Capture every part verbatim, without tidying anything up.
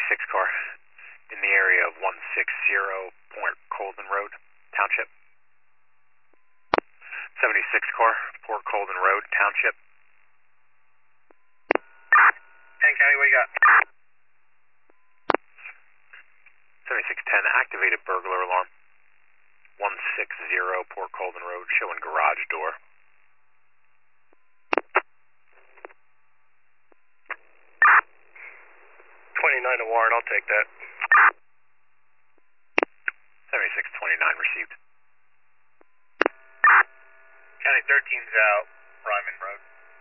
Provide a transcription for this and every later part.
seventy-six car in the area of one sixty Port Colden Road, Township. seventy-six car, Port Colden Road, Township. Kent County, what do you got? seventy-six ten, activated burglar alarm. one sixty Port Colden Road, showing garage door. twenty-nine to Warren, I'll take that. seventy-six twenty-nine received. County thirteen's out, Ryman Road.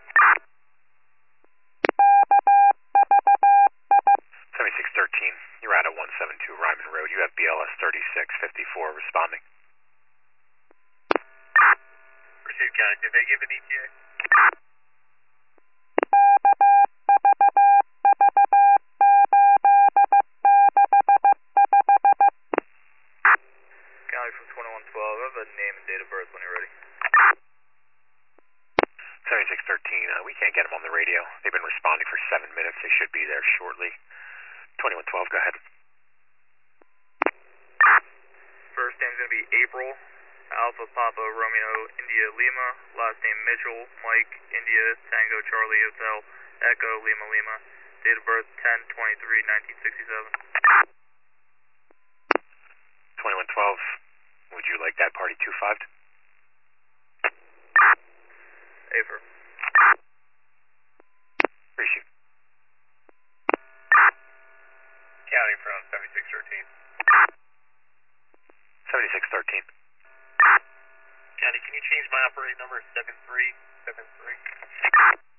seventy-six thirteen, you're out at one seventy-two Ryman Road. You have B L S thirty-six fifty-four responding. Received, County. Did they give an E T A? County from twenty-one twelve, I have a name and date of birth when you're ready. seventy-six thirteen, uh, we can't get them on the radio. They've been responding for seven minutes. They should be there shortly. twenty-one twelve, go ahead. First name's going to be April, Alpha Papa Romeo India Lima. Last name Mitchell, Mike India Tango Charlie Hotel Echo Lima Lima. Date of birth ten twenty-three nineteen sixty-seven. twenty-one twelve, would you like that party two five? April. Appreciate it. County from seventy-six thirteen. seventy-six thirteen. County, can you change my operating number seven three seven three?